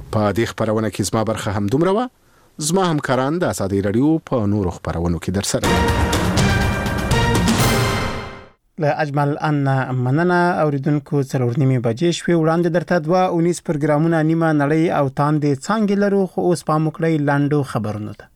په دې خبرونه کې زما برخه هم دومره وه. زما همکاران د ازادي رادیو په نورو خبرونو کې درسره له اجمل ان مننه اوریدونکو 4:30 بجې شوې وړاندې درته 2 پروګرامونه نیمه نړۍ او تاندې څنګه لرو خو اوس پام وکړئ لاندو خبرونه ته.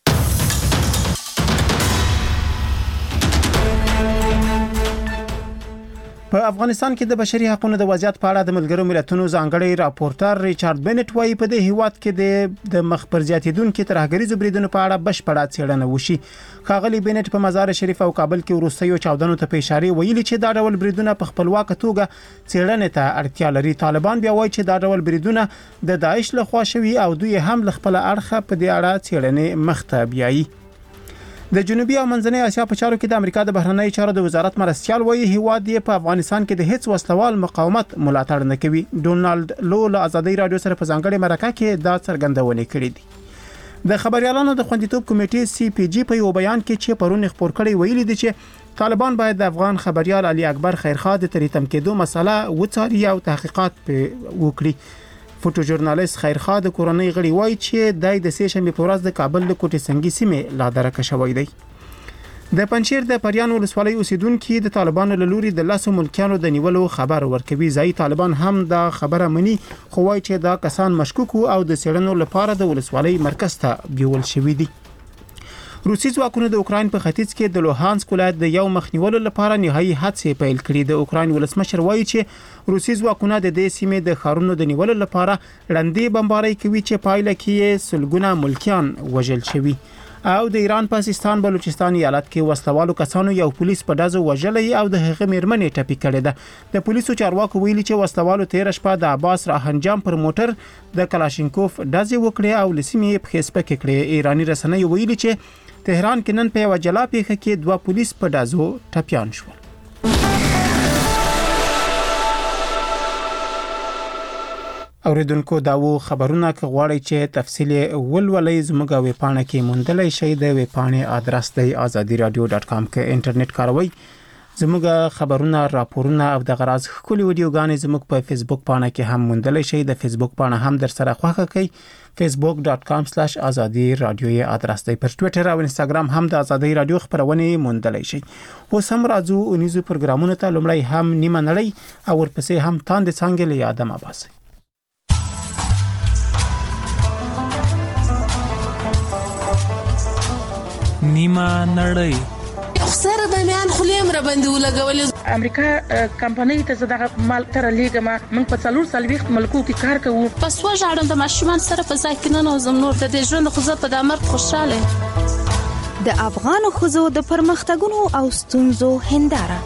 په افغانستان کې د بشري حقوقو د وضعیت په اړه د ملګرو ملتونو ځانګړي راپورټر ریچارډ بنټ وايي په دې هیواد کې د مخبر زیاتیدونکو ترهګریزو بریدونو په اړه بشپړه څېړنه وشي. ښاغلي بنټ په مزار شریف او کابل کې وروستیو چاودنو ته په اشاره ویلي چې دا ډول بریدونه په خپلواک توګه څېړنې ته اړتیا لري. طالبان بیا وایي چې دا ډول بریدونه د داعش لخوا شوي او دوی هم له خپل اړخه په دې اړه څېړنې مخته بیایي. د جنوبي او منځنۍ اسیا په چارو کې د امریکا د بهرنی چارو د وزارت مرستيال وایي هیواد یې په افغانستان کې د هیڅ وسلوال مقاومت ملاتړ نه کوي. ډونالد لو له ازادي رادیو سره په ځانګړي مرکه کې دا څرګندونه کړې ده. د خبريالانو د خوندیتوب کمیټې سی پی جی په یو بیان کې چې پرون خبر کړی ویلي دي چې طالبان باید د افغان خبريال علي اکبر خیرخوا د تریتم کېدو مسله وڅاري او تحقیقات وکړي. فوټو ژورنالیست خیرخوا د کورنۍ غړي وایي چې د سې شنبه په ورځ د کابل د کوټې سنگي سیمه لا درکه شوې دی. د پنځیر د پریان ولسوالۍ اوسیدونکو د طالبانو له لوري د لاسو ملکیانو د نیولو خبر ورکوي. ځای طالبان هم دا خبره مني خو وایي چې دا کسان مشکوک او د سیړنو لپاره د ولسوالۍ مرکز ته بیول شوی دي. روسي ځواکونو د اوکراین په ختیځ کې د لوهانسک ولایت د یو مخنیولو لپاره نهایي هڅې پیل کړې. د اوکراین ولسمشر وایي چې روسي ځواکونه د دې سیمې د ښارونو د نیولو لپاره لړندې بمبارۍ کوي چې پایله کې سلګونه ملکیان وژل شوي. او د ایران پاکستان بلوچستان ایالت کې وسلوالو کسانو یو پولیس په دازو وژلې او د هغه میرمنې ټپي کړې ده. د پولیسو چارواکو ویلي چې وسلوالو 13 شپه د عباس راهنجام پر موټر د کلاشینکوف دازې وکړې او لسیمې په خسپه کې کړې. ایرانی رسنۍ ویلي چې تهران کې نن په یو جلا پیښه کې 2 پولیس په دازو ټپيان شول. اوریدونکو داو خبرونه کې غواړي چې تفصیل ولولې زموږ ویبپاڼه کې موندلای شئ. د ویبپاڼې ادرس دی azadiradio.com کې انټرنیټ کاروي. زموږ خبرونه راپورونه او د غراز خولي ویډیوګانې زموږ په فیسبوک پاڼه کې هم موندلای شئ. د فیسبوک پاڼه هم در سره خوښه کړئ. facebook.com/azadiradio ادرس دی. پر ټوئیټر او انستګرام هم د ازادي رادیو خبرونه موندلای شئ. اوس هم راځو اونیزو پروګرامونو ته. لومړی هم نیمه نړۍ او ورپسې هم تاندې څنګه له یادم اباسي. نیمه نړۍ خسر باندې خلیم را باندې ولګول. امریکا کمپنۍ ته زړه مال تر لیګما موږ په 4 ملکو کې کار کوو. پس وژاړم د ماشومان سره په ځای کې نه نوزم نور د ژوند خو په دمر خوشاله. د افغان خوځو د پرمختګونو او ستونزو هنداره.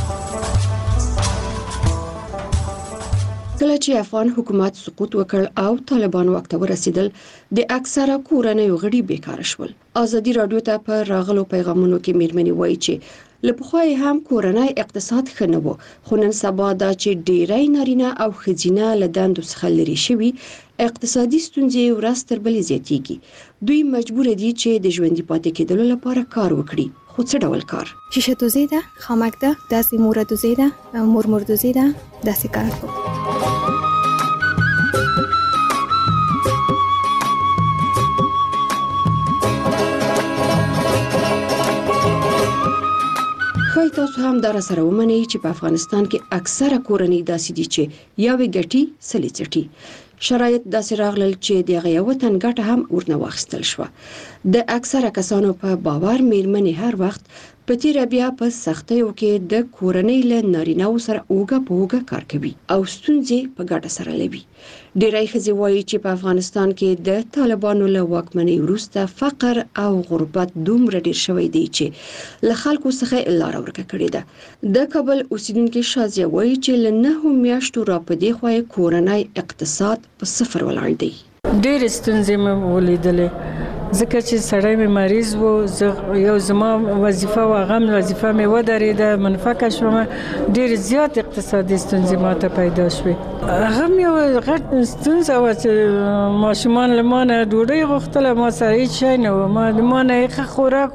کله چې افغان حکومت سقوط وکړ او طالبان واک ته ورسېدل د اکثره کورنۍ غړي بیکاره شول. ازادي رادیو ته پر راغلو پیغامونو کې میرمنې وایي چې لپخوای هم کورنۍ اقتصاد ښه نه و خو نن سبا دا چې ډیری نارینه او ښځینه له دندو څخه لري شوي اقتصادي ستونزې ورځ تر بلې زیاتېږي. دوی مجبور دي چې د ژوندۍ پاتې کېدلو لپاره کار وکړي. خو څه ډول کار؟ شیشه دوزی ده، خامک ده، داسې مور دوزی ده، مرمر دوزی ده، داسې کار کوي. خو تاسو هم دا سره ومنئ چې په افغانستان کې اکثره کورنۍ داسې دي چې یوې ګټي سلی چټي. شرایط داسې راغلل چې د یو وطن ګټه هم ورنه واخیستل شو. د اکثره کسانو په باور میرمنې هر وخت په تیر بیا په سختیو کې د کورنۍ له نارینه‌و سره اوګه په اوګه کار کوي او ستونزې په ګډه سره لوي. ډیری ښځې وایي چې په افغانستان کې د طالبانو له واکمنۍ وروسته فقر او غربت دومره ډیر شوی دی چې له خلکو څخه لار ورکه کړې ده. د کابل اوسیدونکو شازیه وایي چې له 9 میاشتو را پدې خوای کورنۍ اقتصاد په صفر ولاړ دی. ډیر ستونزې مې ولیدلې ځکه چې سړی مې مریض و. یو زما وظیفه و غم وظیفه مې ودرېده منفکه شوم. ډیر زیات اقتصادي ستونزې ماته پیدا شوې. هغه یو غټ ستونزه و چې ماشومان له مانه ډوډۍ غوښتله ما سره هیڅ شی نه و. ما له مانه یې خوراک غوښتل.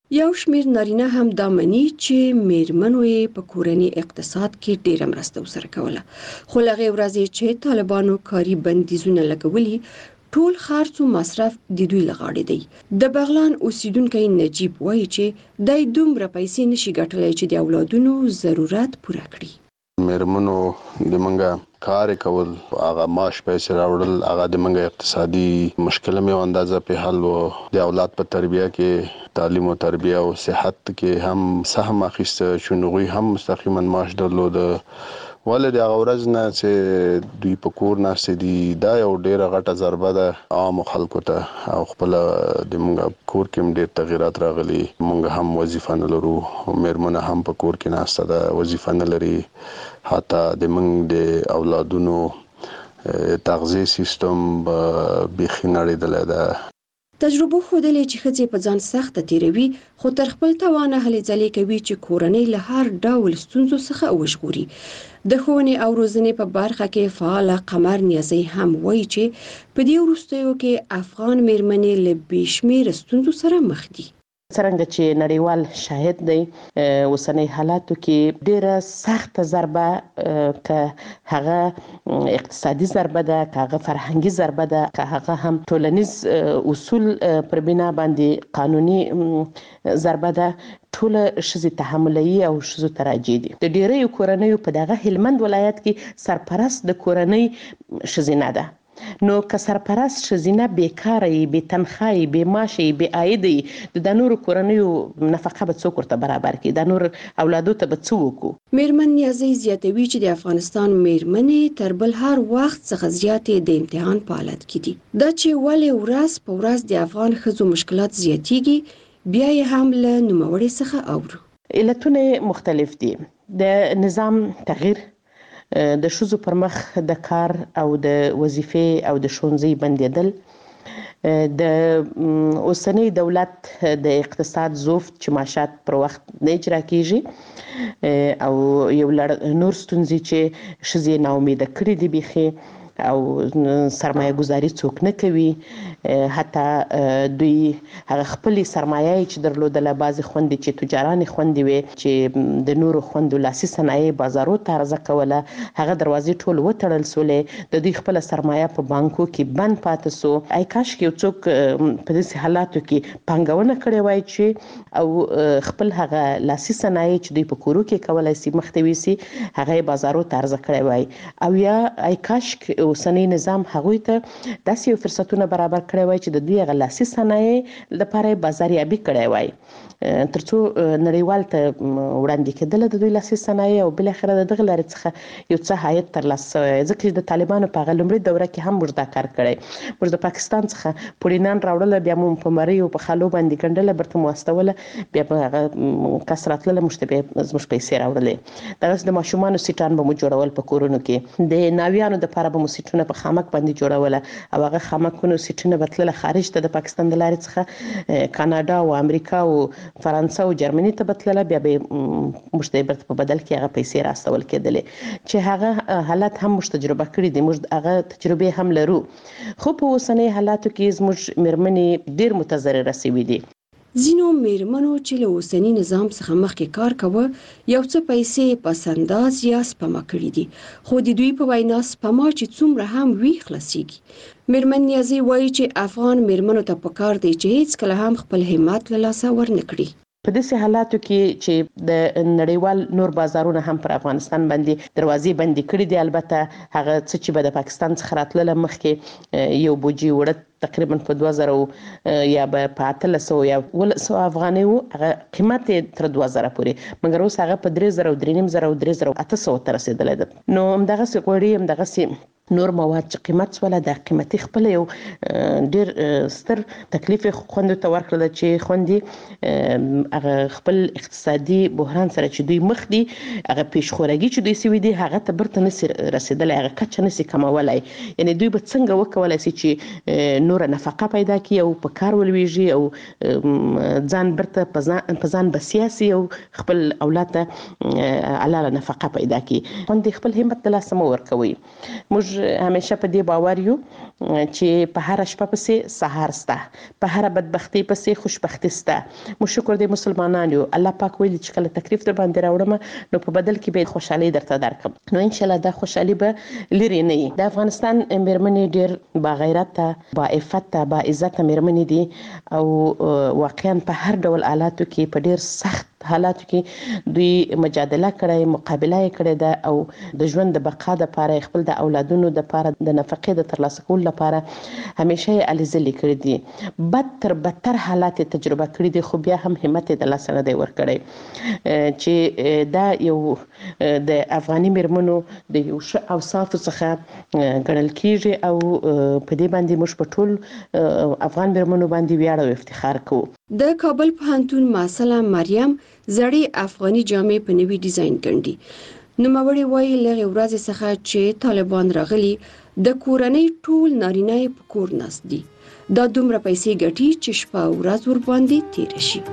یو شمیر نارینه هم دا مني چې میرمنو یې په کورني اقتصاد کې ډېره مرسته ورسره کوله، خو له هغې ورځې چې طالبانو کاري بندیزونه لګولي ټول خرڅ او مصرف د دوی له غاړې دی. د بغلان اوسیدونکی نجیب وایي چې دای دومره پیسې نشي ګټلی چې د اولادونو ضرورت پوره کړي. میرمنو د منګه کار کول، هغه معاش پیسې راوړل، هغه د منګه اقتصادي مشکل مې اندازه په حل و، د اولاد په تربیه کې، تعلیم او تربیه او صحت کې هم سهم اخیسته، شنوغي هم مستقیما معاش درلود. ولې د هغه ورځ نه چې دوی په کور ناستې دي، دا یو ډېره غټه ضربه ده عامو خلکو ته، او خپل د موږ کور کې هم ډېر تغیرات راغلي. موږ هم وظیفه نه لرو، میرمنه هم په کور کې ناسته ده، وظیفه نه لري. حتی د موږ د اولادونو تغذیه سیستم بیخي نړېدلی ده. تجربه ښودلې چې ښځې په ځان سخته تیروي، خو تر خپل توانه هلې ځلې کوي چې کورنۍ له هر ډول ستونزو څخه وژغوري. د ښوونې او روزنې په برخه کې فعاله قمر نیازی هم وایي چې په دې وروستیو کې افغان میرمنې له بې شمېره ستونزو سره مخ دي. څرنګه چې نړیوال شاهد دی، اوسنۍ حالاتو کې ډیره سخته ضربه، که هغه اقتصادي ضربه ده، که هغه فرهنګي ضربه ده، که هغه هم ټولنیز اصول پر بنا باندې قانوني ضربه ده، ټول ښځې تحملوي او ښځو ته راجع دي. د ډیریو کورنیو په دغه هلمند ولایت کې سرپرست د کورنۍ ښځینه ده. نو که سرپرست ښځینه بیکاره یي، بې تنخواه یي، بې معاشه یي، بې عاید یي، د نورو کورنیو نفقه به څوک ورته برابر کړي؟ د نور اولادو ته به څه وکړو؟ میرمن نیازی زیاتوي چې د افغانستان میرمنې تر بل هر وخت څخه زیاتې د امتحان په حالت کې دي. دا چې ولې ورځ په ورځ د افغان ښځو مشکلات زیاتېږي، بیا یې هم له نوموړې څخه اورو. علتونه مختلف دي. د نظام تغییر، د ښځو پر مخ د کار او د وظیفې او د ښوونځي بندېدل، د اوسنۍ دولت د اقتصاد ضعف چې معاشات پر وخت نه اجرا کیږي، او یو لړ نور ستونزې چې ښځې ناامیده کړي دي بیخي، او سرمایه گذاري څوک نه کوي. حتی دوی هغه خپلې سرمایه چې درلودله، بعضې خوندې چې تجارانې خوندې وې چې د نورو خوندو لاسي صنایع بازارو ته عرضه کوله، هغه دروازې ټول وتړل سولې، د دوی خپله سرمایه په بانکو کې بند پاتې سو. ای کاشکې یو څوک په داسې حالاتو کې پانګونه کړې وای چې او خپل هغه لاسي صنایع چې دوی په کورو کې کولی سي مخته ویسي، هغه یې بازارو ته عرضه کړی وای. او یا ای کاشک اوسنی نظام هغوی ته داسې یو فرصتونه برابر کړی وای چې د دوی هغه لاسي صنایع لپاره یې بازاریابي کړی وای، ترڅو نړیوال ته وړاندې کېدله د دوی لاسي صنایع، او بالاخره د دغه لارې څخه یو څه عاید ترلاسه شوی. ځکه چې د طالبانو په هغه لومړۍ دوره کې هم موږ دا کار کړی. موږ د پاکستان څخه پوړینان راوړله، بیا مو په مریو په خالو باندې ګنډله، برته مو واستوله، بیا به هغه کس راتلله، موږ ته به یې زموږ پیسې راوړلې. دغسې د ماشومانو سیټان به مو جوړول په کورونو کې، د ناویانو دپاره به مو سیټونه په خامک باندې جوړوله، او هغه خامکونو سیټونه به تلله خارج ته، د پاکستان د لارې څخه کاناډا او امریکا او فرانسه او جرمني ته به تلله، بیا به موږ ته یې په بدل کې هغه پیسې راستول کېدلې، چې هغه حالت هم موږ تجربه کړي دي، موږ هغه تجربې هم لرو. خو په اوسنۍ حالاتو کې زموږ میرمنې ډېر متضرره شوي دي. ځینو میرمنو چې له اوسني نظام څخه مخکې کار کوه، یو څه پیسې پس انداز یا سپما کړي دي، خو د دوی په وینا سپما چې څومره هم وي خلاصیږي. میرمن نیازی وایي چې افغان میرمنو ته پکار دی چې هیڅکله هم خپل همت له لاسه ورنه کړي. په داسې حالاتو کې چې د نړیوال نور بازارونه هم پر افغانستان باندې دروازې بندې کړي دي، البته هغه څه چې به د پاکستان څخه راتلله مخکې یو بوجي وړه تقریبا په 2000 یا به په 1800 یا 1100 افغانۍ وو، هغه قیمت یې تر 2000 پورې، مګر اوس هغه په 3000 او 3500 او 3800 ته رسېدلی ده. نو همدغسې غوړي، همدغسې نور مواد چې قیمت سوله، د قیمتي خپل یو ډېر ستر تکلیف خوندو ته ورکړله، چې خوندې هغه خپل اقتصادي بحران سره چې دوی مخ دي، هغه پیشخورګي چې دوی سوي دي، هغه ته برته نسي رسېدلی، هغه کچه نسي کمولی. یعنې دوی به څنګه وکولی سي چې نوره نفقه پیدا کړي او په کار ولویږي، او ځان برته په ځان بسیا سي، او خپل اولاد ته حلاله نفقه پیدا کړي. خوندې خپل همت د لاسه مه ورکوئ. موږ همیشه په دې باور یو چې په هر شپه پسې سحر سته، په هر بدبختی پسې خوشبختی سته. مو شکر دې مسلمانان یو. الله پاک ویلي چې کله تکلیف در باندې راوړم نو په بدل کې به خوشحالي درته درکم. نو ان شاء الله دا خوشحالي به لري نه وي. د افغانستان میرمنې ډېر با غیرته، با عفت، با عزت میرمنې دي او واقعا په هر ډول حالاتو کې په ډېر سخت حالاتو کې دوی مجادله کړې، مقابله یې کړې ده او د ژوند د بقا لپاره، خپل د اولادونو لپاره، د نفقې د ترلاسه کولو لپاره همیشه یې هلې ځلې کړې دي. بدتر حالات تجربه کړي دي، خو بیا هم همت یې د لاسه نه دی ورکړی چې دا یو د افغاني میرمنو د یو ښه اوصافو څخه ګڼل کیږي او په دې باندې موږ په ټول افغان میرمنو باندې ویاړ او افتخار کوو. د کابل پوهنتون محصله مریم زړې افغاني جامې په نوي ډیزاین ګڼي. نوموړې وایي لږ ورځې څخه چې طالبان راغلي د کورنۍ ټول نارینه په کور ناست دي. دا دومره پیسې ګټي چې شپه او ورځ ور باندې تیر شي.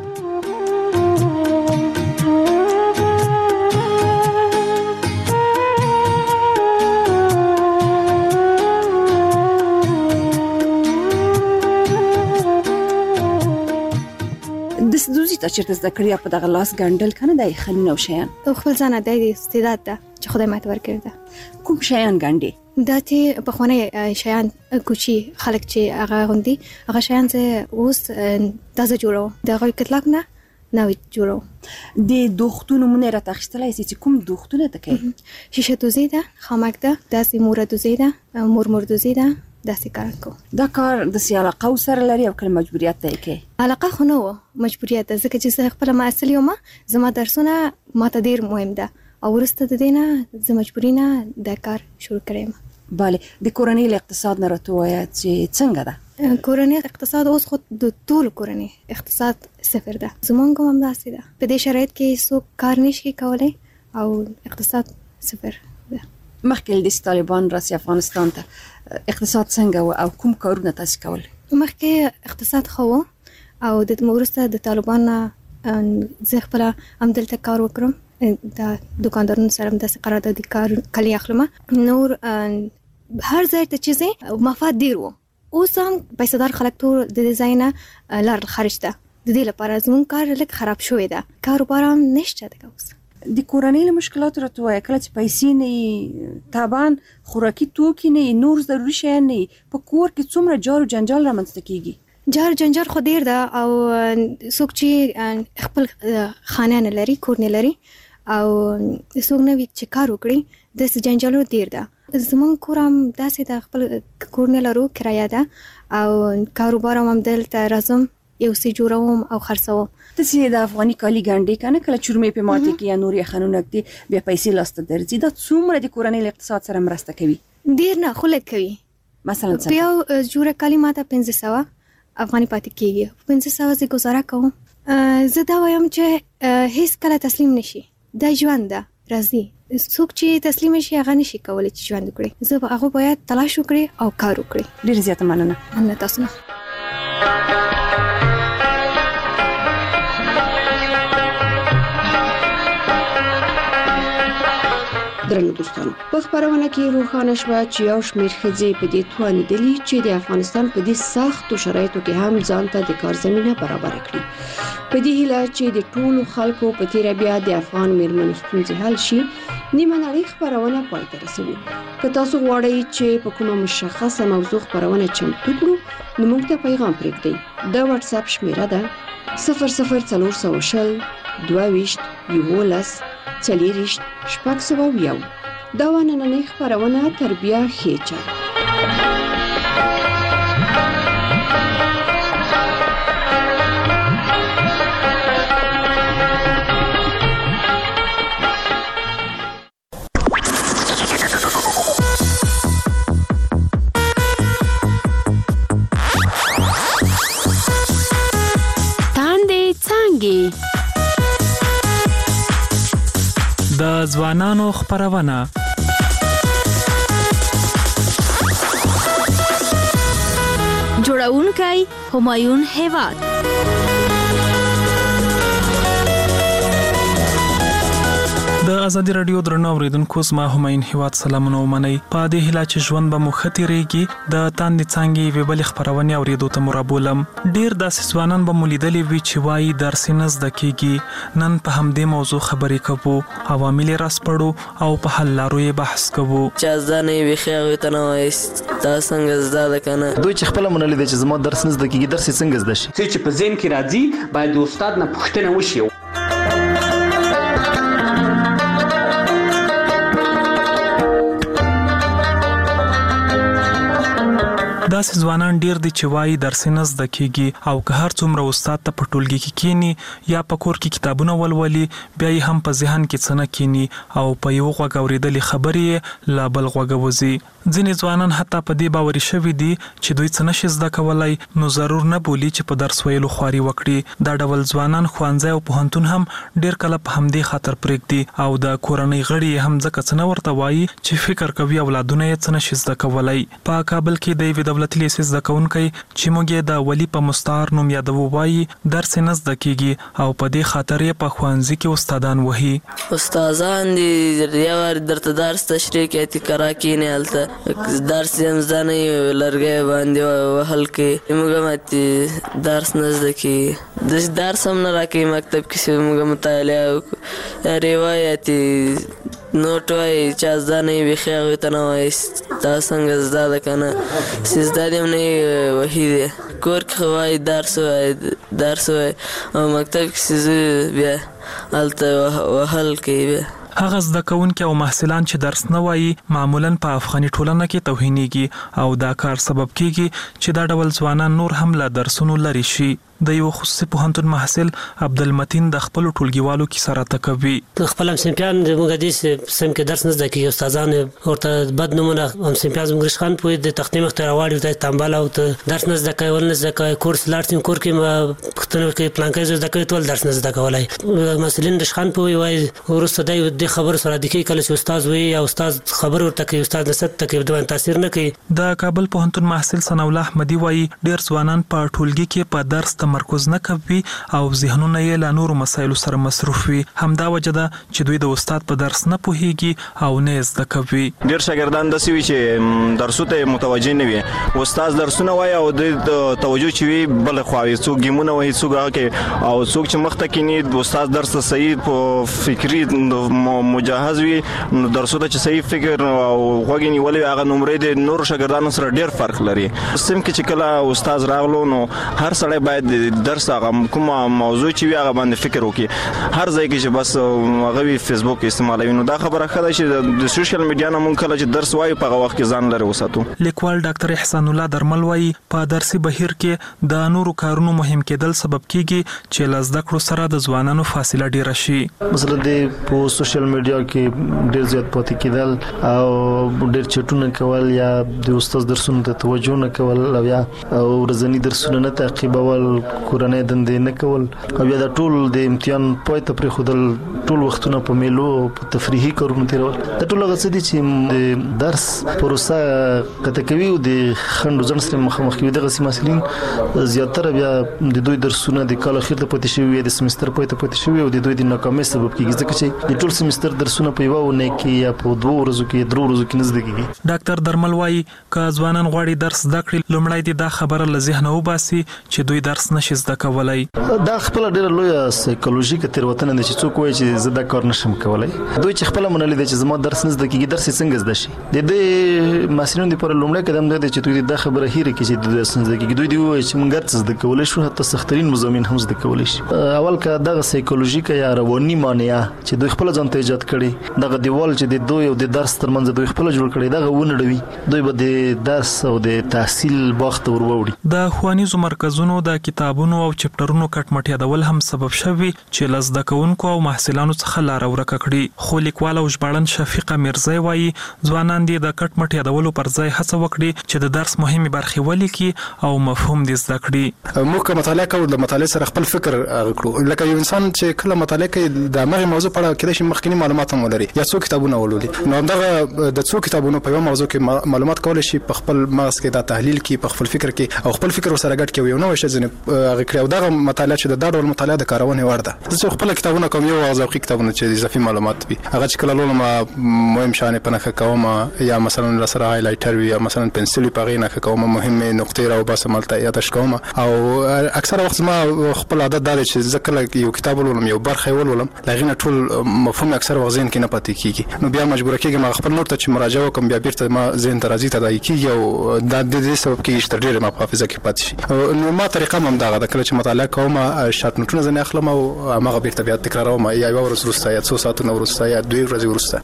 د دوزی ته چیرته زده کړی په دغه لاس ګنډل کنه د خلینو شیان او خپل ځان د استعداد ده چې خدای ماته ورکړی ده. کوم شیان ګنډي؟ دا چې په خونه شیان کوچی خلک چې هغه غوندي هغه شیان چې اوس تازه جوړو د هغه کتلاک نه نوې جوړو. د دوختونو مونږ را تخښتلای سي چې کوم دوختونه تکي؟ شیشه دوزی ده، خامک ده، داسې مور دوزی ده، مور دوزی ده، داسې کار کو. دا کار د علاقه سره لري او کله مجبوریت دی کې؟ علاقه خو نه و، مجبوریت ده، ځکه چې زه خپل معسل یم، زما درسونه ماته ډیر مهم ده او ورسته د دینه زه مجبورینه د کار شروع کړم. bale د کورنۍ اقتصاد نه راته وایي چې څنګه ده؟ کورنۍ اقتصاد اوس خود د ټول کورنۍ اقتصاد صفر ده. زمونږ هم داسې ده. په دې شرایط کې څوک کار نشي کولای او اقتصاد صفر ده. مخکې د طالبان راسي افغانستان ته اقتصاد څنګه او کوم کارونه تاسو کول؟ مخکې اقتصاد خو او د ورسته د طالبان زه خپل همدلته کار وکړم، د دکاندارانو سره د قراردادي کار کلی اخلم. نور هر ځای ته چې مفاد ډیر وو، اوس هم پیسې خلک ټول د ډیزاین لار خرج ده. د دې لپاره زموږ کار لږ خراب شوی ده، کاروبار هم نشته ده. اوس د کورنۍ له مشکلاتو راته وایي کله چې پیسې نه طبعا خوراکي توکي نه نور ضروري شیان نه په کور کې څومره جار او جنجال رامنځته کیږي. جار جنجال خو ډیر ده او څوک چې خپل خانه نه لري، کور نه لري او څوک نه وي چې کار وکړي د جنجالو ډیر ده. زمون کور هم داسې د خپل کور نه لرو، کرایه ده او کاروبار هم دلته راځم یو څه جوړوم او خرڅوم. تاسو د افغاني کالي ګنډي کنه کله چورمې په ماته کې یا نورې خانونه کې بیا پیسې لاسته درځي، دا څومره د کورنۍ اقتصاد سره مرسته کوي؟ ډیر نه خو لږ کوي. مثلا څنګه؟ بیا جوړه کالي ماته 1500 افغاني پاتې کېږي، 1500 زه گزاره کوم. زه دا وایم چې هیڅ کله تسلیم نشي، دا ژوند ده، راځي څوک چې تسلیم شي هغه نشي کولای چې ژوند وکړي. زه هغه باید تلاش وکړي او کار وکړي. ډیر زیات مننه. مننه تاسو نه. درنو دوستانو، په خبرونه کې روښانه شوه چې یو شمېر ښځې په دې توانیدلي چې د افغانستان په دې سختو شرایطو کې هم ځان ته د کار زمینه برابر کړي. په دې هیله چې د ټولو خلکو په تیر بیا د افغان میرمنو ستونزې حل شي، نیمه نړۍ خبرونه پای ته رسوي. که تاسو غواړئ چې په کومه مشخصه موضوع خبرونه چمتو کړو نو موږ ته پیغام پرېږدئ. د واتس اپ شمیره ده 00410 22 11 40 شپږ. دا نننۍ خبرونه تربیه خېچه. تاندې څانګې د ځوانانو خبرونه جوړونکی همایون هیواد. د ازادي رادیو درنو اوریدونکو زما هماین هیواد سلامونه ومنئ. په دې هیله چې ژوند به مو ښه تیریږي د تاندې څانګې یوې بلې خپرونې اورېدو ته مو رابولم. ډېر داسې ځوانان به مو لیدلي وي چې وایي درس یې نه زده کېږي. نن په همدې موضوع خبرې کوو، عوامل یې راسپړو او په حل لارو یې بحث کوو. چې زده نه وي ښې هغوی ته نه وایست دا څنګه زده ده که نه. دوی چې خپله منلې ده چې زما درس نه زده کېږي، درس یې څنګه زده شي؟ څه چې په ذهن کې راځي باید د استاد نه پوښتنه وشي. داسې ځوانان ډیر دي چې وایي درس نه زده کېږي او که هر څومره استاد ته په ټولګي کې کینی یا په کور کې کتابونه ولولي، بیا یې هم په ذهن کې څه نه کینی او په یو غوږ اورېدلې خبرې یې لا بل غوږ وځي. ځینې ځوانان حتی په دې باوري شوي دي چې دوی څه نشي زده کولی، نو ضرور نه بولي چې په درس ویلو خواري وکړي. دا ډول ځوانان ښوونځی او پوهنتون هم ډیر کله په همدې خاطر پرېږدي او د کورنۍ غړي هم ځکه څه نه ورته وایي چې فکر کوي اولادونه یې څه نشي زده کولی. په کابل کې د یوې دولتي لیسې زده کوونکی چې موږ یې د ولي په مستعار نوم یادوو وایي درس نه زده کېږي او په دې خاطر یې په ښوونځي کې استادان وهي. استادان دي یو وار درته درس تشریح کوي چې کرا کېنې هلته درس یې هم زده نه وي، لرګی باندې وهل کوي. موږ هم درس نه زده کېږي، درس هم نه راکوي مکتب کې چې موږ مطالعه وکړو. یا روایت نوټ وایي چا زده نه وي ښې هغوی ته نه وایست دا څنګه زده ده که نه. چې زده دې هم نه وي وهي دی. کور کې خو وایي درس وایي او مکتب کې چې زه بیا هلته وهل کوي. بیا هغه زده کوونکي او محصلان چې درس نه وایي معمولاً په افغاني ټولنه کې توهینېږي او دا کار سبب کېږي چې دا ډول ځوانان نور هم له درسونو لرې شي. د یو خصوصي پوهنتون محصل عبدالمتین د خپلو ټولګیوالو کیسه راته کوي. خپل همصنفیان زموږ دې سم کې درس نه زده کېږي، استادان ورته بد نومونه همصنفیان زموږ رشخان پوهې د تختې مخ ته راواړي ورته تنبل او ته درس نه زده کوي، ول نه زده کوي. کورس لاړ شم، کور کې پوښتنه کوي پلانکی زه زده کوي، ټول درس نه زده کولی. مسؤلین رشخان پوهې وایي وروسته دی دې خبرو سره عادي کوي، کله چې استاد وایي او استاد خبر ورته کوي استاد نصیحت ته کوي، د باندې تاثیر نه کوي. د کابل پوهنتون محصل ثناءالله احمدي وایي ډېر ځوانان په ټولګي کې په درس تمرکز نه کوي او ذهنونه یې له نورو مسایلو سره مصروف وي. همدا وجه ده چې دوی د استاد په درس نه پوهیږي او نه زده کوي. ډېر شاګردان داسې وي چې درسو ته متوجه نه وي، استاد درسونه وایي او د توجه چې وي بل خوا وي، څوک ګیمونه وایي څوک هغه کوي او څوک چې مخ ته کینی د استاد درس ته صحیح په فکري مجهز وي، نو درسو ته چې صحیح فکر او غوږ نیولې هغه نمرې د نورو شاګردانو سره ډېر فرق لري. سم کې چې کله استاد راغلو نو هر سړی باید درس هغه کومه موضوع چې وي هغه باندې فکر وکړي. هر ځای کې چې بس هغه وي فیسبوک استعمالوي، نو دا خبره ښه ده چې د سوشل میډیا نه مونږ کله چې درس وایو په هغه وخت کې ځان لرې وساتو. لیکوال ډاکټر احسان الله درمل وایي په درسي بهیر کې د نورو کارونو مهم کېدل سبب کېږي چې له زده کړو سره د ځوانانو فاصله ډېره شي. مثلا د په سوشل میډیا کې ډېر زیات پاتې کېدل او ډېر چټونه کول یا د استاد درسونو ته توجه نه کول او یا ورځني درسونه نه تعقیبول، کورنۍ دندې نه کول او یا د ټول د امتحان پای ته پرېښودل، ټول وختونه په میلو او په تفریحي کارونو تېرول. دا ټول هغه څه دي چې د درس پروسه قطع کوي او د خنډ ځنډ سره مخامخ کوي. دغسې محصلین زیاتره بیا د دوی درسونه د کال اخر ته پاتې شوي وي، د سمستر پای ته پاتې شوي او د دوی د ناکامۍ سبب کېږي، ځکه چې د ټول سمستر درسونه په یوه اونۍ کې یا په 2 ورځو کې 3 ورځو کې نه زده کېږي. ډاکټر درمل وایي که ځوانان غواړي درس زده کړي، لومړی دې دا خبره له ذهنه وباسي چې دوی درس نشي زده کولی. دا خپل ډیره لویه سایکولوژیکه تېروتنه ده چې څوک وایي چې زه دا کار نشم کولی. دوی چې خپله منلې ده چې زما درس نه زده کېږي، درس یې څنګه زده شي؟ د دې محصلینو دپاره لومړی قدم دا دی چې دوی دا خبره هېره کړي چې درس نه زده کېږي. دوی دې ووایي چې موږ هر څه زده کولی شو، حتی سخترین مضامین هم زده کولی شي. اول که دغه سایکولوژیکه یا رواني مانعه چې دوی خپله ځان ته ایجاد کړي، دغه دیوال چې د دوی او د درس ترمنځ دوی خپله جوړ کړی، دغه ونړوي، دوی به د درس او د تحصیل باغ ته ور ووړي. د ښوونیزو مرکزونو د کتابونو او چپټرونو کټ یادول هم سبب شوی چې له زده کوونکو او محصلانو څخه لاره ورکه کړي. خو لیکوال او ژباړن شفیقه میرزی وایي ځوانان دې د کټ مټ یادولو پر ځای هڅه وکړي چې د درس مهمې برخې ولیکي او مفهوم دې زده کړي. موږ که مطالعه کوو د مطالعې سره خپل فکر کړو، لکه یو انسان چې کله مطالعه کوي د هغې موضوع په اړه کېدای شي مخکیني معلومات هم ولري یا څو کتابونه ولولي، نو همدغه د څو کتابونو په یوه موضوع کې معلومات کولی شي په خپل مغز کې دا تحلیل کړي، په خپل فکر کې او خپل فکر ورسره ګډ کړي، یو نوی شی ځینې هغه کړو دا مطالعه چې د ډول مطالعه د کارونه ورده زه خپل کتابونه کوم یو ذوقي کتابونه چې اضافي معلومات وي هغه چې کله لولم مهم شانه پنه کوم یا مثلا سره هایلایټر وي یا مثلا پنسل په غینه کوم مهمه نقطې راو بس ملته یادش کوم او اکثر وخت ما خپل عادت دار چې ذکر یو کتاب ولولم یو برخه ولولم لغینه ټول مفهوم اکثر وخت ذهن کې نه پاتې کیږي نو بیا مجبور کېږم ما خپل نوٹ ته چې مراجعه وکم بیا بیرته ما ذهن ته راځي تدای کیږي او د دې سبب کې چې ډېر ما په حافظه کې پاتې شي نو ما طریقه هم دا د کله چې مطالعه کوم شات نوټونه ځنه اخلم او ما بیرته بیا تکراروم یا یو ورځ وروسته یا 2 ساعتونه وروسته یا 2 ورځې وروسته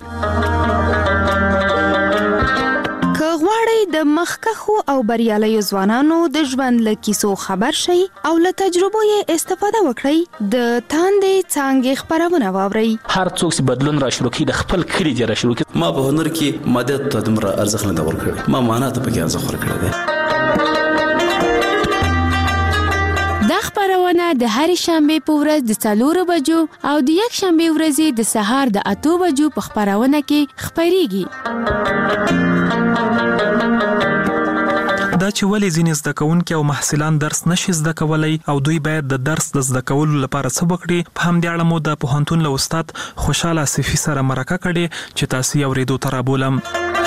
د مخکخو او بریالیو ځوانانو د ژوند له کیسو خبر شي او له تجربو یې استفاده وکړي د تاندې څانګې خبرونه واوري هر څوک چې بدلون را شروع کړي د خپل کړي جره شروع کړي ما په هنر کې ماده ته دمر ارزښت نه ورکړي ما معنا ته پکې ارزښت ورکړی دی دا خبرونه د هرې شنبه په ورځ د 4 بجو او د یک شنبه ورځ د سهار د 8 بجو په خبرونه کې خبريږي دا چې ولې ځینې زده کوونکي او محصلان درس نشي زده کولای او دوی باید د درس د زده کولو لپاره څه وکړي په همدې اړه مو د پوهنتون له استاد خوشاله صفي سره مرکه کړې چې تاسو یې اورېدو ته رابولم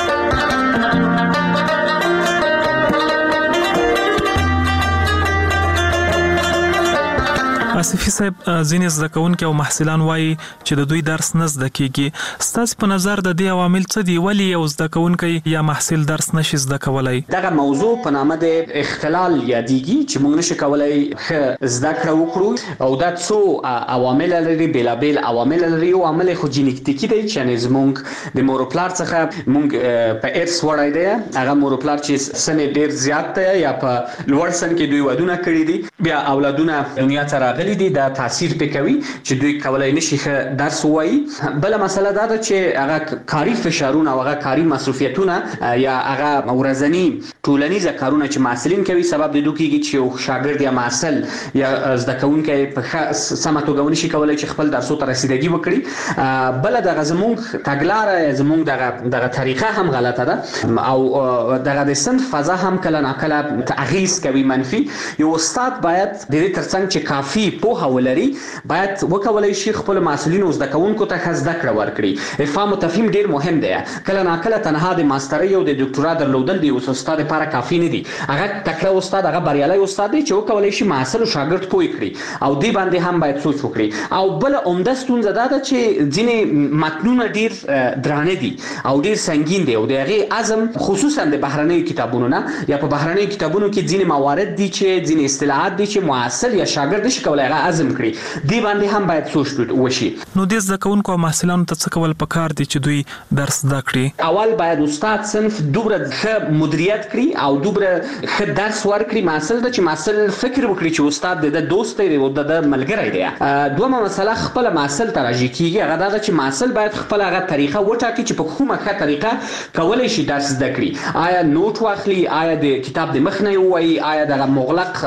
آصفي صاحب ځینې زده کوونکي او محصلان وایي چې د دوی درس نه زده کیږي ستاسو په نظر د دې عوامل څه دي ولې یو زده کوونکی یا محصل درس نشي زده کولای دغه موضوع په نامه د اختلال یادېږي چې موږ نشو کولای ښه زده کړه وکړو او دا څو عوامل لري بیلابیل عوامل لري او عامل خو جینیټیکي دی چې زموږ د مورپلار څخه موږ په ارث وړای دی هغه مورپلار چې سن ډیر زیات دی یا په لوړ سن کې دوی ودونه کړی دي بیا اولادونه دنیا ته راغلي دي دا تاثیر پکوي چې دوی کولای نشي درس وایي بل مسله دا ده چې هغه کاری فشارونه او هغه کاری مصرفیتونه یا هغه ورځنی ټولنیز کارونه چې محصلین کوي سبب د دوی کېږي چې یو شاګرد یا محصل یا زده کوونکی په سمه توګه نشي کولای چې خپل درسو ته رسیدګي وکړي بل دغه زموږ تګلارې زموږ دغه طریقه هم غلطه ده او دغه د صنف فضا هم کله ناکله تغییر کوي منفي یو استاد باید د دې ترڅنګ چې کافي پوهه ولري باید وکولای شي خپل مسؤلین او زده کوونکو ته زده کړه ورکړي افهام او تفهیم ډیر مهم دی کله ناکله تنها د ماسترۍ او د ډاکټرا درلودل دی او استاد لپاره کافي نه دی هغه تکړه استاد هغه بریالي استاد دی چې وکولای شي محصل او شاګرد پوي کړي او دی باندې هم باید سوچ وکړي او بل عمده ستونزه دا ده چې ځینې متنونه ډیر درانه دي او ډیر سنگین دي او دغه اعظم خصوصا د بهرنیو کتابونو نه یا په بهرنیو کتابونو کې ځینې موارد دي چې ځینې اصطلاحات دي چې محصل یا شاګرد نشي کولای هغه اعظم کړي دی باندې هم باید سوچ وشي نو د زده کوونکو او محصلانو ته څه کول پکار دي چې دوی درس زده کړي اول باید استاد صنف دوبره ښه مدیریت کړي او دوبره ښه درس ورکړي محصل ته چې محصل فکر وکړي چې استاد د دوست دی او د ملګری دی دومره مسله خپل محصل ته راځي کیږي هغه دا چې محصل باید خپل هغه طریقه وټاکي چې په کومه ښه طریقه کولای شي درس زده کړي آیا نوٹ واخلي آیا د کتاب د مخ نه وایي آیا د مغلق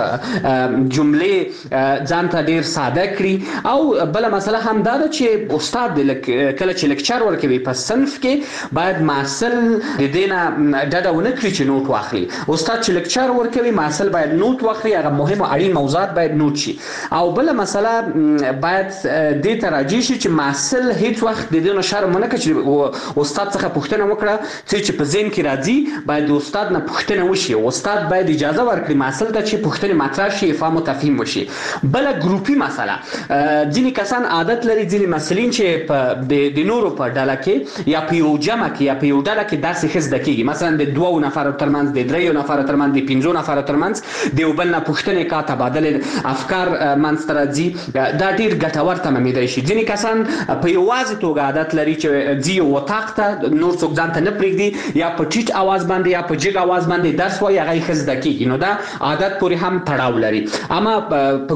جملې ځان ته ډیر ساده کړي او بل مسله هم دا ده چې استاد کله چې لیکچر ورکوي په صنف کې باید محصل د دینه ډډه ونه کړي چې نوٹ واخلي استاد چې لیکچر ورکوي محصل باید نوٹ واخلي هغه مهم او اړین موضوعات باید نوٹ شي او بل مسله باید د تراجی شي چې محصل هیڅ وخت د دینه شرم نه کوي چې استاد څخه پوښتنه وکړه چې په ذهن کې راځي باید د استاد نه پوښتنه وشي استاد باید اجازه ورکړي محصل ته چې پوښتنه مطرح شي فهم او تفهیم وشي بل ګروپي مسله ځینې کسان عادت لري ځینې مسلین چې په د نورو په ډله کې یا په یو جمع کې یا په یو ډله کې درس ښه زده کیږي مثلا د 2 نفرو ترمنځ د 3 نفرو ترمنځ د 5 نفرو ترمنځ د یو بل نه پوښتنې کا تبادله افکار منځ راځي دا ډیر ګټور تمامیدای شي ځینې کسان په یوازې توګه عادت لري چې ځي وطاق ته نور څوک ځان ته نه پرېږدي یا په ټیټ आवाज باندې یا په جګ आवाज باندې درس وایي هغه ښه زده کیږي نو دا عادت پورې هم تړاو لري اما په ګروپي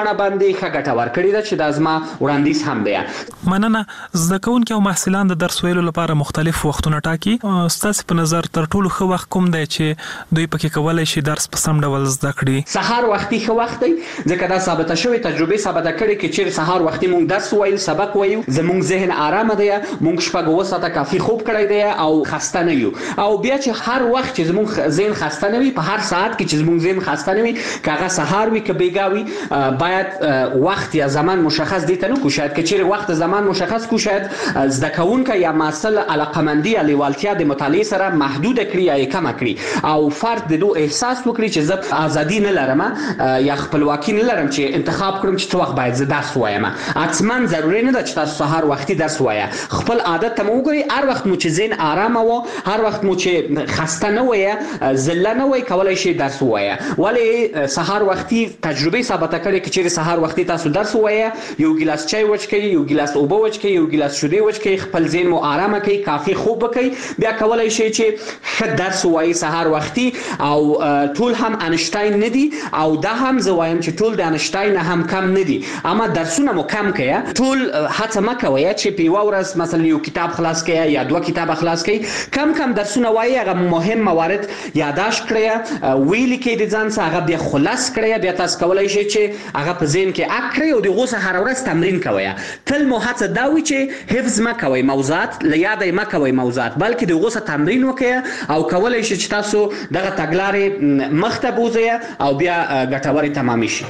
بڼه باندې ښه ګټه ورکړې ده چې دا زما وړاندیز هم دی. مننه. زده کوونکي او محصلان د درس ویلو لپاره مختلف وختونه ټاکي. ستاسو په نظر تر ټولو ښه وخت کوم دی چې دوی پکې کولای شي درس په سم ډول زده کړي؟ سهار وختي ښه وخت دی ځکه دا ثابته شوې تجربه ثابته کړې کې چې سهار وختي مونږ درس وایو سبق وایو زمونږ ذهن آرام دی مونږ شپږ اوه ساعته کافي خوب کړی دی او خسته نه یو او بیا چې هر وخت چې زمونږ ذهن خسته نه وي په هر ساعت کې چې زمونږ ذهن خسته نه وي که هغه سهار وي که بیګا وي باید وخت یا زمان مشخص دي ته نه کو شاید که چیرې وخت زمان مشخص کو شاید زده کوونکی یا محصل علاقمندي یا لیوالتیا د مطالعې سره محدود کړي یا کم کړي او فرد د دوه احساس وکړي چې زه ازادي نه لرم یا خپلواکي نه لرم چې انتخاب کړم چې څه وخت باید زه درس وایم. حتما ضروري نه ده چې تاسو سهار وختي درس وایه. خپل عادت ته مو وګورئ هر وخت مو چې ذهن آرامه و هر وخت مو چې خسته نه وایه ذله نه وایه کولای شئ درس ووایه. ولې سهار وختي تجربه ثابته کړې که چیرې سهار وختي تاسو درس ووایه یو ګیلاس چای وڅښئ یو ګیلاس اوبه وڅښئ یو ګیلاس شیدې وڅښئ خپل ذهن مو آرامه کړئ کافي خوب وکړئ بیا کولای شئ چې ښه درس ووایئ سهار وختي او ټول هم انشتاین نه دي او دا هم زه وایم چې ټول د انشتاین هم کم نه دي اما درسونه مو کم کړئ ټول هڅه مه کوئ چې په یوه ورځ مثلا یو کتاب خلاص کړئ یا دوه کتابه خلاص کړئ کم کم درسونه وایئ هغه مهم موارد یادداشت کړئ ویلي کړئ د ځان څخه هغه بیا خلاص کړئ بیا تاسو کولی شئ چې هغه په ذهن کې اک کړئ او د هغو څخه هره ورځ تمرین کوئ. تل مو هڅه دا وي چې حفظ مه کوئ موضوعات له یاده یې مه کوئ موضوعات بلکې د هغو څخه تمرین وکړئ او کولی شئ چې تاسو دغه تګلارې مخته بوځئ او بیا ګټورې تمامې شي.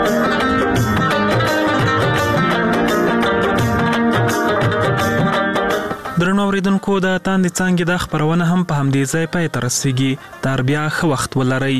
درنو اوریدونکو د تاندې څانګې د خپرونه هم په همدې ځای پای ته رسیږي. تر بیا ښه وخت ولرئ.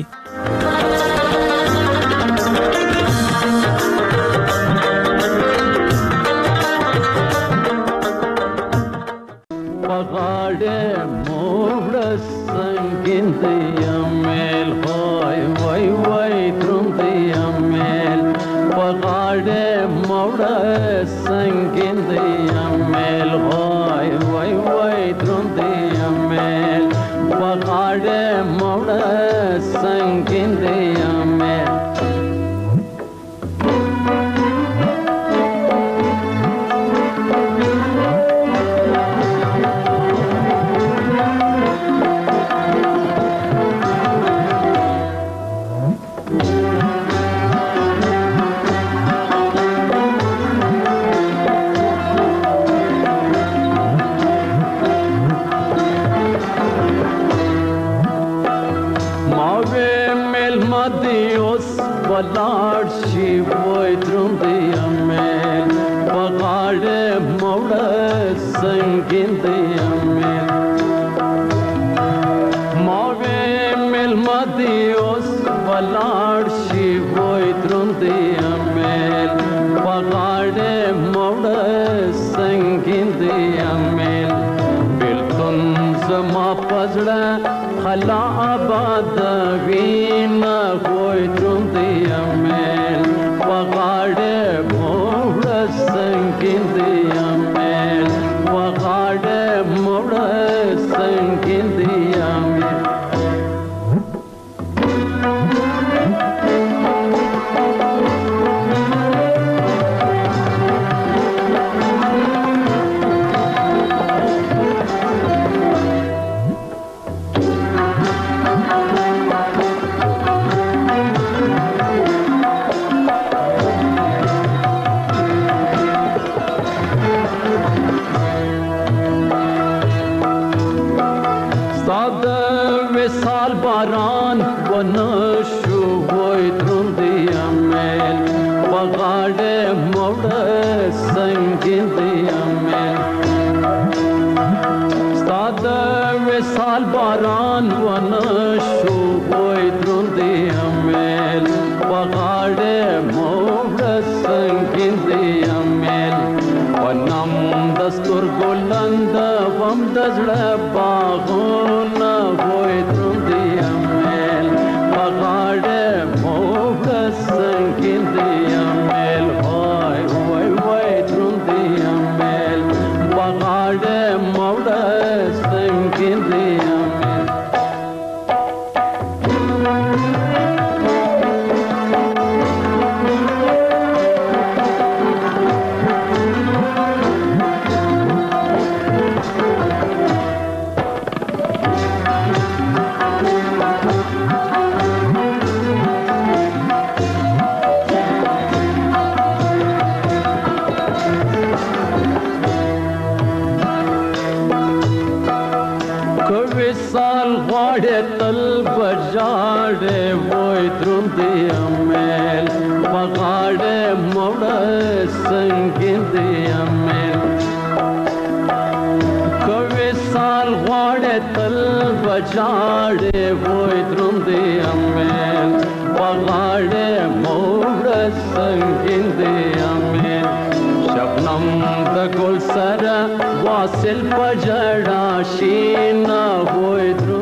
خلا آباد وینا کوئی ترندی امیل وغاڑے موڑ سنگیندی امیل وغاڑے موڑ سنگیندی امیل غواړې تل بجاړې وای دروندې امیل بغاړې موړه سنگین دې امیل کوي سال غواړې تل بجاړې وای دروندې امیل بغاړې موړه سنگین دې امیل شبنم د ګل سره واصل پجړا شینا وای